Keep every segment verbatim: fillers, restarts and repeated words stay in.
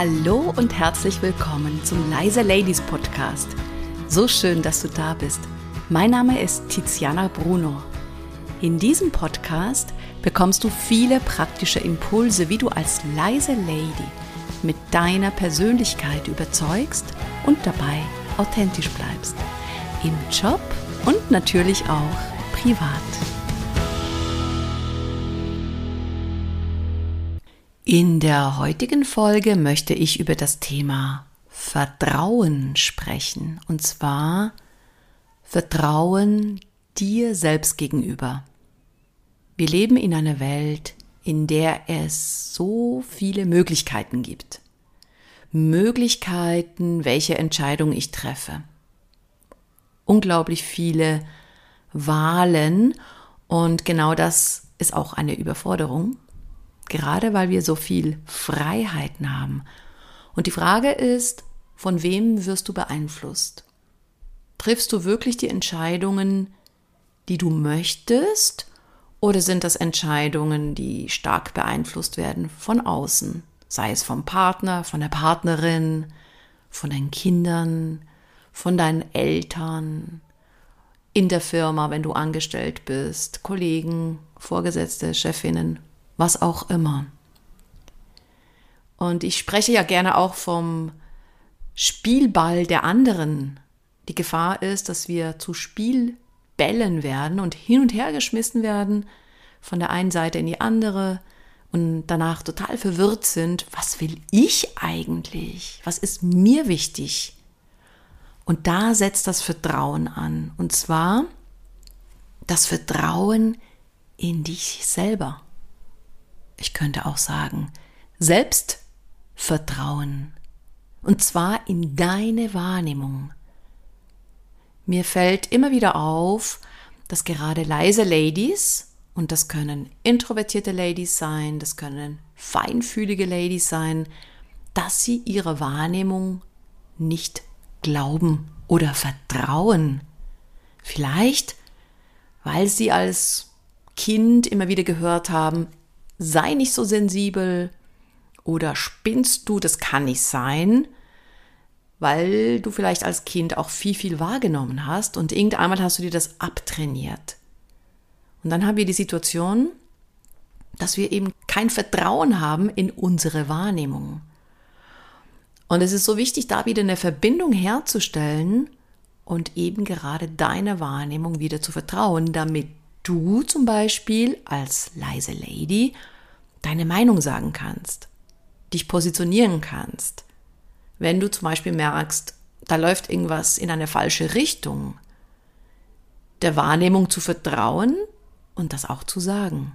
Hallo und herzlich willkommen zum Leise Ladies Podcast. So schön, dass du da bist. Mein Name ist Tiziana Bruno. In diesem Podcast bekommst du viele praktische Impulse, wie du als leise Lady mit deiner Persönlichkeit überzeugst und dabei authentisch bleibst. Im Job und natürlich auch privat. In der heutigen Folge möchte ich über das Thema Vertrauen sprechen. Und zwar Vertrauen dir selbst gegenüber. Wir leben in einer Welt, in der es so viele Möglichkeiten gibt. Möglichkeiten, welche Entscheidung ich treffe. Unglaublich viele Wahlen und genau das ist auch eine Überforderung. Gerade weil wir so viel Freiheiten haben. Und die Frage ist, von wem wirst du beeinflusst? Triffst du wirklich die Entscheidungen, die du möchtest? Oder sind das Entscheidungen, die stark beeinflusst werden von außen? Sei es vom Partner, von der Partnerin, von deinen Kindern, von deinen Eltern, in der Firma, wenn du angestellt bist, Kollegen, Vorgesetzte, Chefinnen, was auch immer. Und ich spreche ja gerne auch vom Spielball der anderen. Die Gefahr ist, dass wir zu Spielbällen werden und hin und her geschmissen werden, von der einen Seite in die andere und danach total verwirrt sind. Was will ich eigentlich? Was ist mir wichtig? Und da setzt das Vertrauen an. Und zwar das Vertrauen in dich selber. Ich könnte auch sagen, Selbstvertrauen. Und zwar in deine Wahrnehmung. Mir fällt immer wieder auf, dass gerade leise Ladies, und das können introvertierte Ladies sein, das können feinfühlige Ladies sein, dass sie ihrer Wahrnehmung nicht glauben oder vertrauen. Vielleicht, weil sie als Kind immer wieder gehört haben, sei nicht so sensibel oder spinnst du, das kann nicht sein, weil du vielleicht als Kind auch viel, viel wahrgenommen hast und irgendeinmal hast du dir das abtrainiert. Und dann haben wir die Situation, dass wir eben kein Vertrauen haben in unsere Wahrnehmung. Und es ist so wichtig, da wieder eine Verbindung herzustellen und eben gerade deiner Wahrnehmung wieder zu vertrauen, damit du zum Beispiel als leise Lady deine Meinung sagen kannst, dich positionieren kannst. Wenn du zum Beispiel merkst, da läuft irgendwas in eine falsche Richtung, der Wahrnehmung zu vertrauen und das auch zu sagen.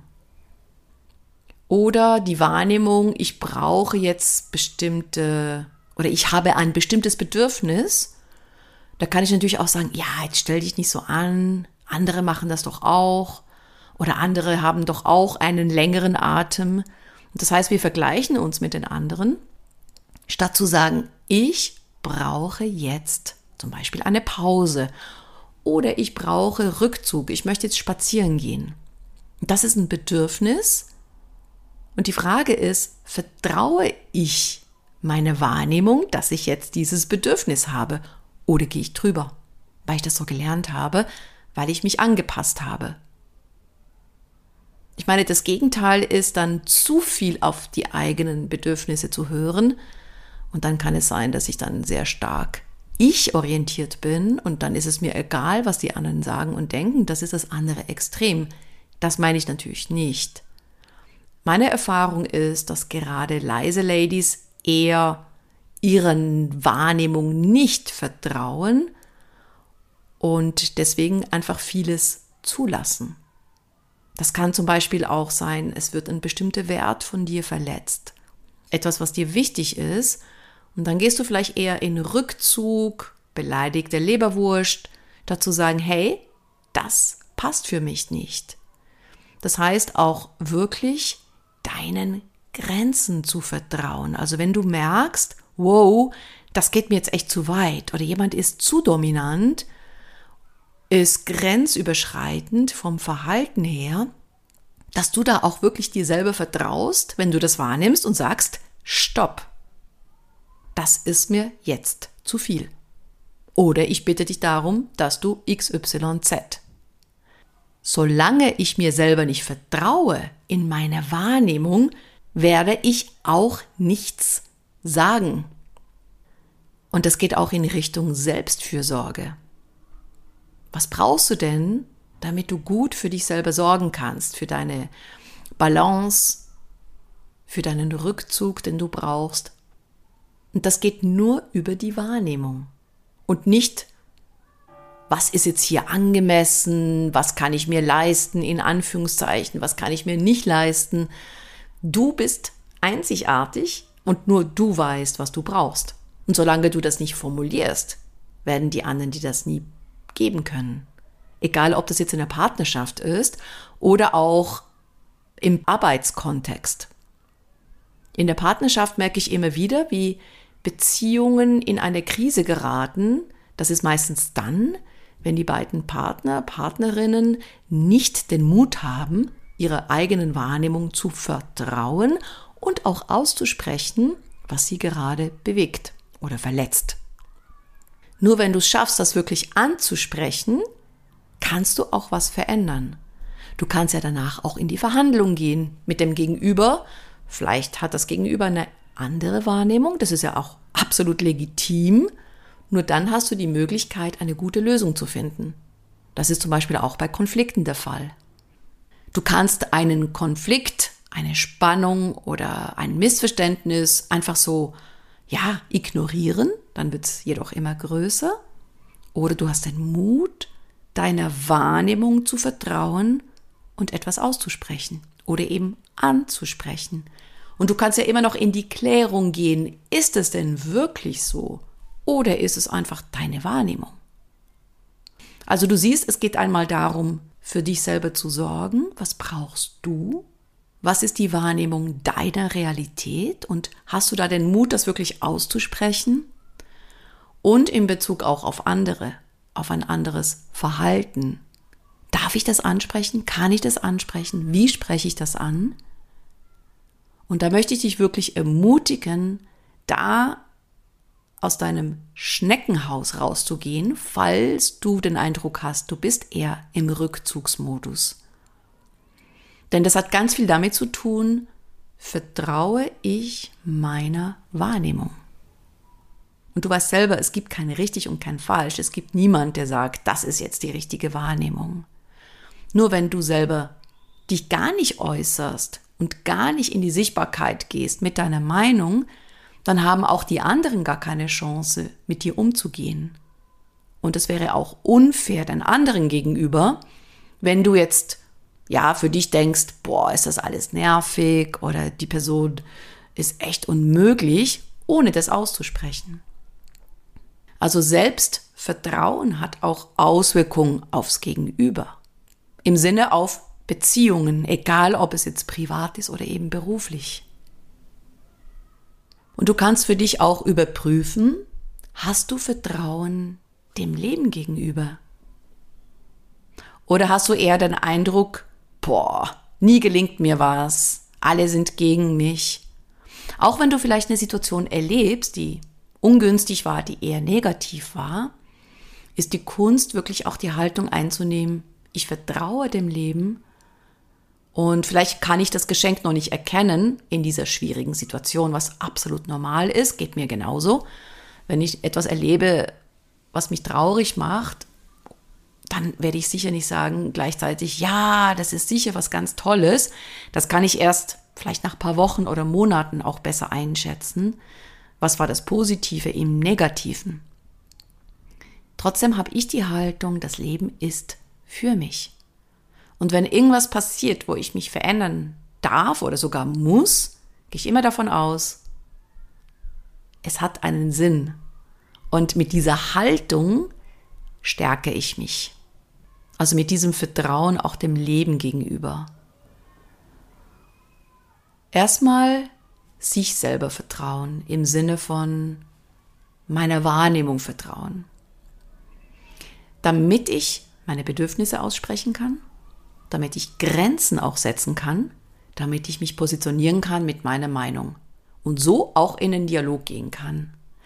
Oder die Wahrnehmung, ich brauche jetzt bestimmte, oder ich habe ein bestimmtes Bedürfnis, da kann ich natürlich auch sagen, ja, jetzt stell dich nicht so an, andere machen das doch auch. Oder andere haben doch auch einen längeren Atem. Das heißt, wir vergleichen uns mit den anderen, statt zu sagen, ich brauche jetzt zum Beispiel eine Pause oder ich brauche Rückzug, ich möchte jetzt spazieren gehen. Das ist ein Bedürfnis und die Frage ist, vertraue ich meine Wahrnehmung, dass ich jetzt dieses Bedürfnis habe oder gehe ich drüber, weil ich das so gelernt habe, weil ich mich angepasst habe. Ich meine, das Gegenteil ist dann zu viel auf die eigenen Bedürfnisse zu hören und dann kann es sein, dass ich dann sehr stark ich-orientiert bin und dann ist es mir egal, was die anderen sagen und denken. Das ist das andere Extrem. Das meine ich natürlich nicht. Meine Erfahrung ist, dass gerade leise Ladies eher ihren Wahrnehmungen nicht vertrauen und deswegen einfach vieles zulassen. Das kann zum Beispiel auch sein, es wird ein bestimmter Wert von dir verletzt. Etwas, was dir wichtig ist. Und dann gehst du vielleicht eher in Rückzug, beleidigte Leberwurst, dazu sagen, hey, das passt für mich nicht. Das heißt auch wirklich deinen Grenzen zu vertrauen. Also wenn du merkst, wow, das geht mir jetzt echt zu weit oder jemand ist zu dominant, ist grenzüberschreitend vom Verhalten her, dass du da auch wirklich dir selber vertraust, wenn du das wahrnimmst und sagst, stopp. das ist mir jetzt zu viel. Oder ich bitte dich darum, dass du X Y Z. Solange ich mir selber nicht vertraue in meine Wahrnehmung, werde ich auch nichts sagen. Und das geht auch in Richtung Selbstfürsorge. Was brauchst du denn, damit du gut für dich selber sorgen kannst, für deine Balance, für deinen Rückzug, den du brauchst? Und das geht nur über die Wahrnehmung und nicht, was ist jetzt hier angemessen, was kann ich mir leisten, in Anführungszeichen, was kann ich mir nicht leisten. Du bist einzigartig und nur du weißt, was du brauchst. Und solange du das nicht formulierst, werden die anderen dir das nie geben können. Egal, ob das jetzt in der Partnerschaft ist oder auch im Arbeitskontext. In der Partnerschaft merke ich immer wieder, wie Beziehungen in eine Krise geraten. Das ist meistens dann, wenn die beiden Partner, Partnerinnen nicht den Mut haben, ihrer eigenen Wahrnehmung zu vertrauen und auch auszusprechen, was sie gerade bewegt oder verletzt. Nur wenn du es schaffst, das wirklich anzusprechen, kannst du auch was verändern. Du kannst ja danach auch in die Verhandlung gehen mit dem Gegenüber. Vielleicht hat das Gegenüber eine andere Wahrnehmung, das ist ja auch absolut legitim. Nur dann hast du die Möglichkeit, eine gute Lösung zu finden. Das ist zum Beispiel auch bei Konflikten der Fall. Du kannst einen Konflikt, eine Spannung oder ein Missverständnis einfach so, ja, ignorieren, dann wird es jedoch immer größer. Oder du hast den Mut, deiner Wahrnehmung zu vertrauen und etwas auszusprechen oder eben anzusprechen. Und du kannst ja immer noch in die Klärung gehen, ist es denn wirklich so? Oder ist es einfach deine Wahrnehmung? Also du siehst, es geht einmal darum, für dich selber zu sorgen. Was brauchst du? Was ist die Wahrnehmung deiner Realität? Und hast du da den Mut, das wirklich auszusprechen? Und in Bezug auch auf andere, auf ein anderes Verhalten. Darf ich das ansprechen? Kann ich das ansprechen? Wie spreche ich das an? Und da möchte ich dich wirklich ermutigen, da aus deinem Schneckenhaus rauszugehen, falls du den Eindruck hast, du bist eher im Rückzugsmodus. Denn das hat ganz viel damit zu tun, vertraue ich meiner Wahrnehmung. Und du weißt selber, es gibt kein richtig und kein falsch. Es gibt niemand, der sagt, das ist jetzt die richtige Wahrnehmung. Nur wenn du selber dich gar nicht äußerst und gar nicht in die Sichtbarkeit gehst mit deiner Meinung, dann haben auch die anderen gar keine Chance, mit dir umzugehen. Und es wäre auch unfair den anderen gegenüber, wenn du jetzt, ja, für dich denkst, boah, ist das alles nervig oder die Person ist echt unmöglich, ohne das auszusprechen. Also Selbstvertrauen hat auch Auswirkungen aufs Gegenüber. Im Sinne auf Beziehungen, egal ob es jetzt privat ist oder eben beruflich. Und du kannst für dich auch überprüfen, hast du Vertrauen dem Leben gegenüber? Oder hast du eher den Eindruck, boah, nie gelingt mir was, alle sind gegen mich. Auch wenn du vielleicht eine Situation erlebst, die ungünstig war, die eher negativ war, ist die Kunst wirklich auch die Haltung einzunehmen, ich vertraue dem Leben. Und vielleicht kann ich das Geschenk noch nicht erkennen in dieser schwierigen Situation, was absolut normal ist, geht mir genauso. Wenn ich etwas erlebe, was mich traurig macht, dann werde ich sicher nicht sagen gleichzeitig, ja, das ist sicher was ganz Tolles. Das kann ich erst vielleicht nach ein paar Wochen oder Monaten auch besser einschätzen. Was war das Positive im Negativen? Trotzdem habe ich die Haltung, das Leben ist für mich. Und wenn irgendwas passiert, wo ich mich verändern darf oder sogar muss, gehe ich immer davon aus, es hat einen Sinn. Und mit dieser Haltung stärke ich mich. Also mit diesem Vertrauen auch dem Leben gegenüber. Erstmal sich selber vertrauen, im Sinne von meiner Wahrnehmung vertrauen. Damit ich meine Bedürfnisse aussprechen kann, damit ich Grenzen auch setzen kann, damit ich mich positionieren kann mit meiner Meinung und so auch in den Dialog gehen kann.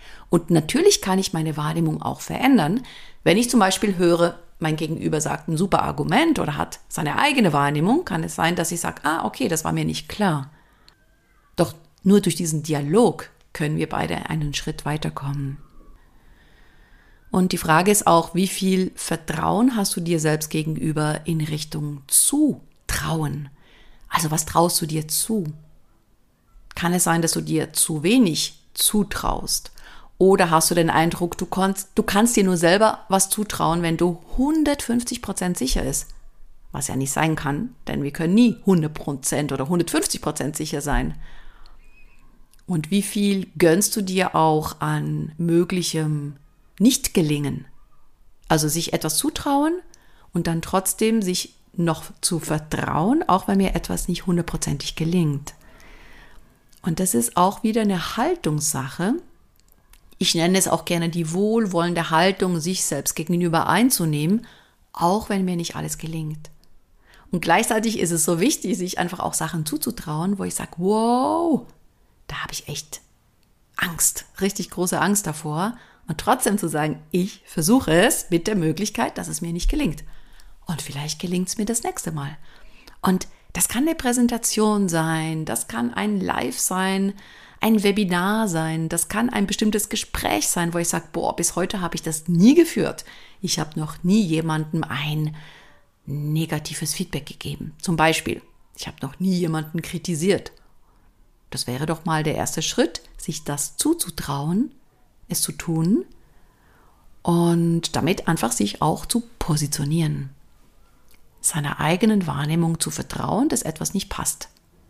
Und natürlich kann ich meine Wahrnehmung auch verändern, wenn ich zum Beispiel höre, mein Gegenüber sagt ein super Argument oder hat seine eigene Wahrnehmung, kann es sein, dass ich sage, ah, okay, das war mir nicht klar. Doch nur durch diesen Dialog können wir beide einen Schritt weiterkommen. Und die Frage ist auch, wie viel Vertrauen hast du dir selbst gegenüber in Richtung Zutrauen? Also was traust du dir zu? Kann es sein, dass du dir zu wenig zutraust? Oder hast du den Eindruck, du kannst, du kannst dir nur selber was zutrauen, wenn du hundertfünfzig Prozent sicher ist? Was ja nicht sein kann, denn wir können nie hundert Prozent oder hundertfünfzig Prozent sicher sein. Und wie viel gönnst du dir auch an möglichem Nicht-Gelingen? Also sich etwas zutrauen und dann trotzdem sich noch zu vertrauen, auch wenn mir etwas nicht hundertprozentig gelingt. Und das ist auch wieder eine Haltungssache. Ich nenne es auch gerne die wohlwollende Haltung, sich selbst gegenüber einzunehmen, auch wenn mir nicht alles gelingt. Und gleichzeitig ist es so wichtig, sich einfach auch Sachen zuzutrauen, wo ich sage, wow, da habe ich echt Angst, richtig große Angst davor. Und trotzdem zu sagen, ich versuche es mit der Möglichkeit, dass es mir nicht gelingt. Und vielleicht gelingt es mir das nächste Mal. Und das kann eine Präsentation sein, das kann ein Live sein, ein Webinar sein, das kann ein bestimmtes Gespräch sein, wo ich sage, boah, bis heute habe ich das nie geführt. Ich habe noch nie jemandem ein negatives Feedback gegeben. Zum Beispiel, ich habe noch nie jemanden kritisiert. Das wäre doch mal der erste Schritt, sich das zuzutrauen, es zu tun und damit einfach sich auch zu positionieren. Seiner eigenen Wahrnehmung zu vertrauen, dass etwas nicht passt.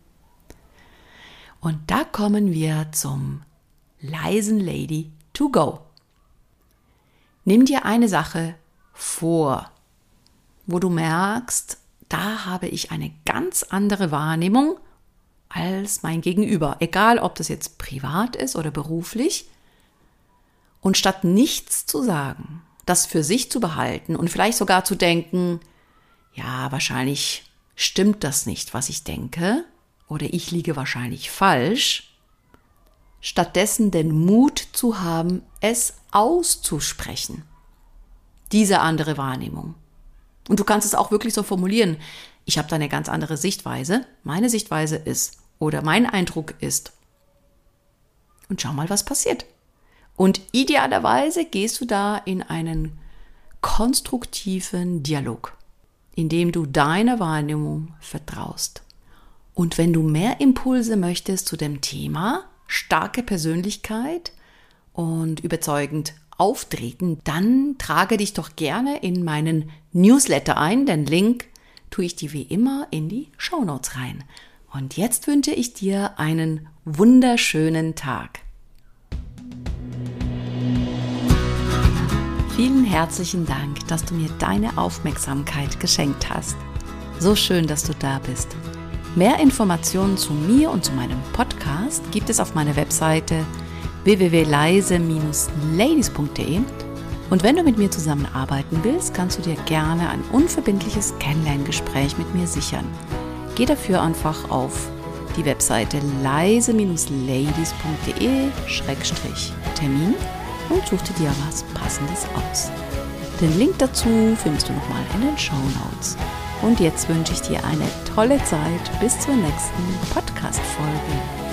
Und da kommen wir zum leisen Lady to go. Nimm dir eine Sache vor, wo du merkst, da habe ich eine ganz andere Wahrnehmung als mein Gegenüber. Egal, ob das jetzt privat ist oder beruflich. Und statt nichts zu sagen, das für sich zu behalten und vielleicht sogar zu denken, ja, wahrscheinlich stimmt das nicht, was ich denke, oder ich liege wahrscheinlich falsch, stattdessen den Mut zu haben, es auszusprechen. Diese andere Wahrnehmung. Und du kannst es auch wirklich so formulieren, ich habe da eine ganz andere Sichtweise, meine Sichtweise ist, oder mein Eindruck ist. Und schau mal, was passiert. Und idealerweise gehst du da in einen konstruktiven Dialog, in dem du deiner Wahrnehmung vertraust. Und wenn du mehr Impulse möchtest zu dem Thema, starke Persönlichkeit und überzeugend auftreten, dann trage dich doch gerne in meinen Newsletter ein. Den Link tue ich dir wie immer in die Shownotes rein. Und jetzt wünsche ich dir einen wunderschönen Tag. Vielen herzlichen Dank, dass du mir deine Aufmerksamkeit geschenkt hast. So schön, dass du da bist. Mehr Informationen zu mir und zu meinem Podcast gibt es auf meiner Webseite w w w punkt leise ladies punkt d e und wenn du mit mir zusammenarbeiten willst, kannst du dir gerne ein unverbindliches Kennenlerngespräch mit mir sichern. Geh dafür einfach auf die Webseite leise ladies punkt d e Schrägstrich Termin und such dir was Passendes aus. Den Link dazu findest du nochmal in den Shownotes. Und jetzt wünsche ich dir eine tolle Zeit bis zur nächsten Podcast-Folge.